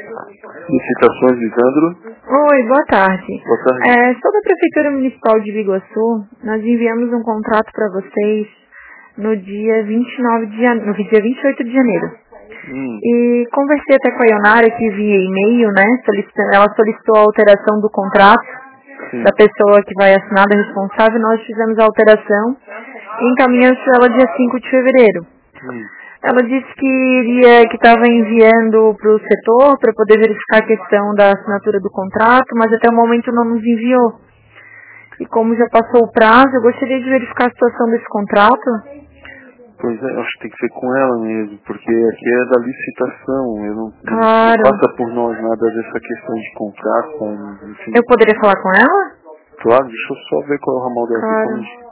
Licitações, Lisandro. Oi, boa tarde. Boa tarde. Sobre a Prefeitura Municipal de Biguaçu, nós enviamos um contrato para vocês no dia 29 de janeiro, no dia 28 de janeiro. E conversei até com a Ionara que via e-mail, né? Ela solicitou a alteração do contrato da pessoa que vai assinar, da responsável. Nós fizemos a alteração e encaminhamos para ela dia 5 de fevereiro. Ela disse que estava enviando para o setor para poder verificar a questão da assinatura do contrato, mas até o momento não nos enviou. E como já passou o prazo, eu gostaria de verificar a situação desse contrato. Pois é, acho que tem que ser com ela mesmo, porque aqui é da licitação, não passa por nós nada dessa questão de contrato, enfim. Eu poderia falar com ela? Claro, deixa eu só ver qual é o ramal dela aqui.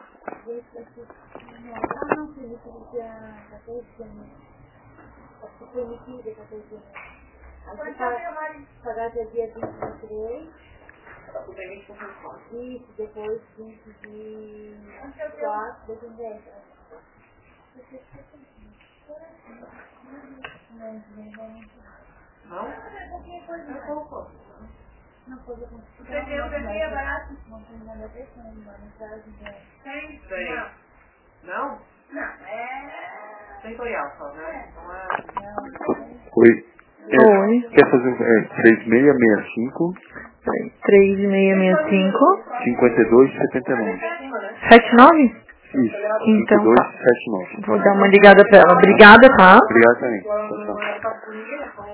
Oi. Quer fazer 3665 3665 5279 79? Isso, Então, 5279. vou dar uma ligada para ela. Obrigada, tá? Obrigado também. Tchau, tchau.